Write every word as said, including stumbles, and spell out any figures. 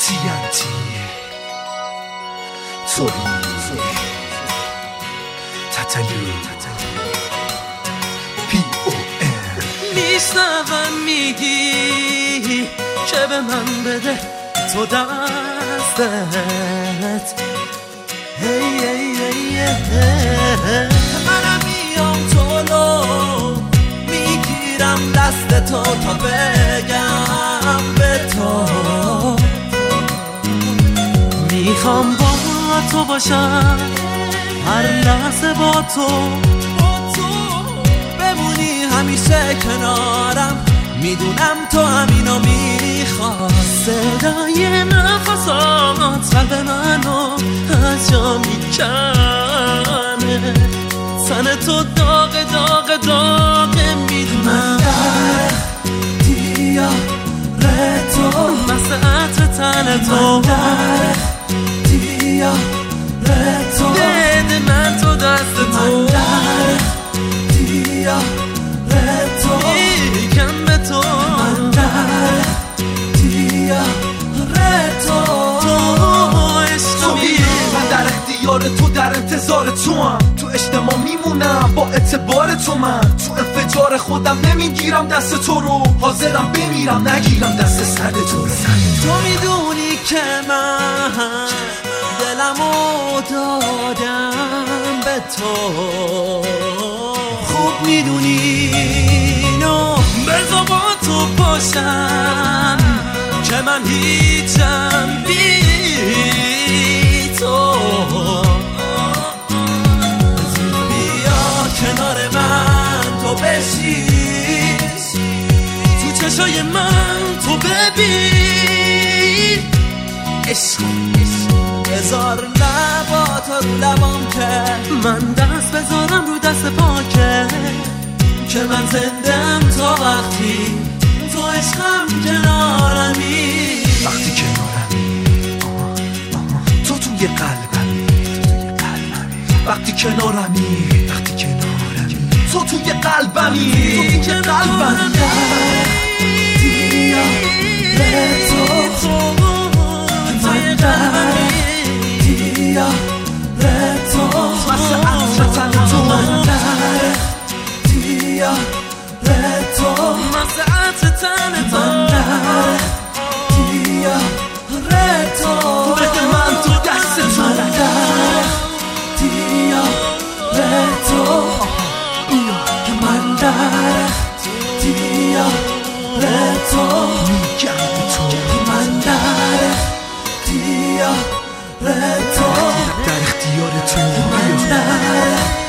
تی ان تی توری تتلو پی او ام میشنوم میگی که به من بده تو دستت هی هی هی منم میام جلو میگیرم دست تو تا بگم به تو میخوام با تو باشم هر لحظه با تو بمونی همیشه کنارم میدونم تو همینو میخواد صدای نفسات قلب منو از جا میکنه تن تو داغ داغ داغ میدونم من در دیاره تو مثل عطر تن تو من در دیاره تو بده من تو دست تو من در دیاره تو میگم به تو من در دیاره تو تو عشقمی من در اختیار تو در انتظار تو هم تو اجتماع میمونم با اعتبار تو من تو انفجار خودم نمیگیرم دست تو رو حاضرم بمیرم نگیرم دست سرد تو رو تو میدونی که من دلمو دادم به تو خوب میدونی نو بذار با تو باشم که من هیچم بی تو بیا کنار من تو بشی تو چشای من تو ببین عشق بذار لبات رو لبام که من دست بذارم رو دست پاکه که من زندم تا وقتی تو عشقم کنارمی وقتی کنارمی تو توی قلبمی وقتی کنارمی وقتی کنارمی تو توی قلبمی تو توی قلبمی دیاره تو من در دیاره تو مثل عطر تن تو من در دیاره تو مثل عطر تن تو من در دیاره تو بده من تو دست تو من در دیاره تو من در دیاره تو میگم به تو من در دیاره تو در اختیار تو من در